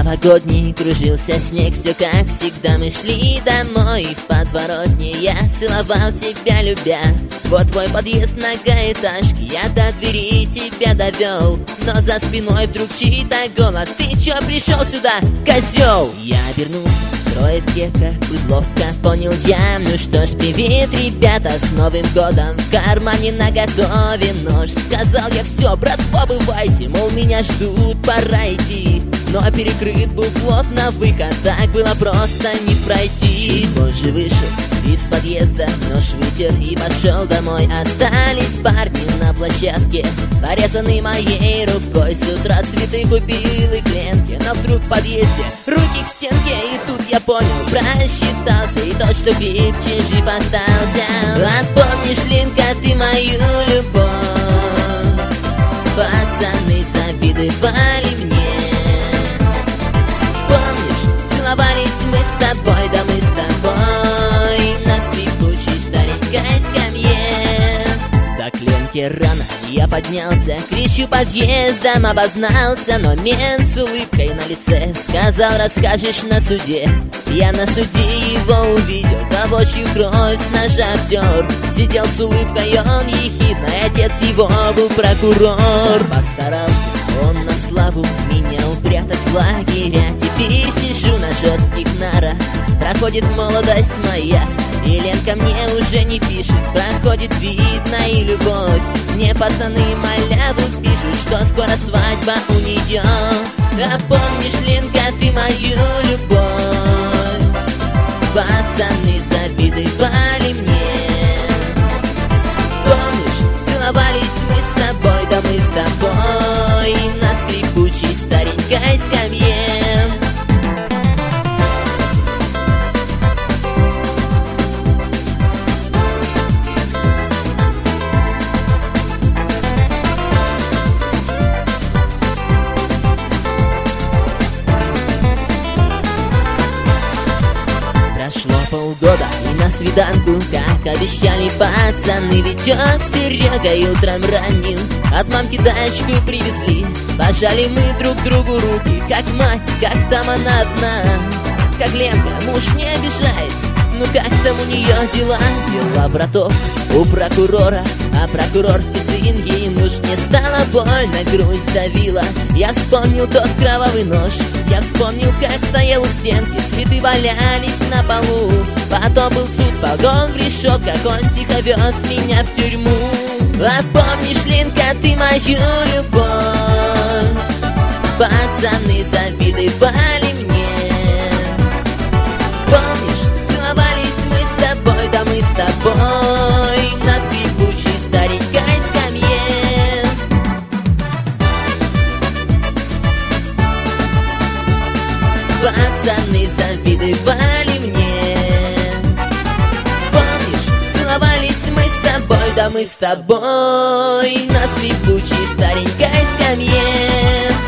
Новогодний кружился снег, все как всегда. Мы шли домой в подворотне, я целовал тебя, любя. Вот твой подъезд, многоэтажки, я до двери тебя довел. Но за спиной вдруг чей-то голос: ты чё пришел сюда, козел? Я обернулся, трое в кепках, быдловка, понял я. Ну что ж, привет, ребята, с Новым годом. В кармане наготове нож. Сказал я: все, братва, бывайте, мол, меня ждут, пора идти. Но перекрыт был плотно выход, так было просто не пройти. Чуть позже вышел из подъезда, нож вытер и пошел домой. Остались парни на площадке, порезанный моей рукой. С утра цветы купил и кленки, но вдруг в подъезде руки к стенке. И тут я понял, просчитался, и тот, что крепче, жив остался. А помнишь, Линка, ты мою любовь? Пацаны завидовали мне. Целовались мы с тобой, да мы с тобой на скрипучей старенькой скамье. Так Ленке рано я поднялся, кричу подъездом, обознался. Но мент с улыбкой на лице сказал: расскажешь на суде. Я на суде его увидел, того, чью кровь с ножа втер. Сидел с улыбкой он ехидной, отец его был прокурор. Постарался он на славу меня упрятать в лагеря. Теперь сижу на жестких нарах, проходит молодость моя. И Ленка мне уже не пишет, проходит, видно, и любовь. Мне пацаны маляву пишут, что скоро свадьба у нее. А помнишь, Ленка, ты мою любовь? Пацаны завидовали мне. Помнишь, целовались мы с тобой, да мы с тобой на скрипучей старенькой скамье. Прошло полгода, и на свиданку, как обещали пацаны, Витек с Серегой утром ранним от мамки дачку привезли. Пожали мы друг другу руки, как мать, как там она одна. Как Ленка, муж не обижает, ну как там у нее дела? Дела братов у прокурора, а прокурорский сын ей муж. Мне стало больно, грудь давила. Я вспомнил тот кровавый нож. Я вспомнил, как стоял у стенки, цветы валялись на полу. Потом был суд, погон в решетках, он тихо вез меня в тюрьму. А помнишь, Линка, ты мою любовь? Пацаны завидовали мне. Помнишь, целовались мы с тобой, да мы с тобой на скрипучей старенькой скамье. Пацаны завидовали мне. Помнишь, целовались мы с тобой, да мы с тобой на скрипучей старенькой скамье.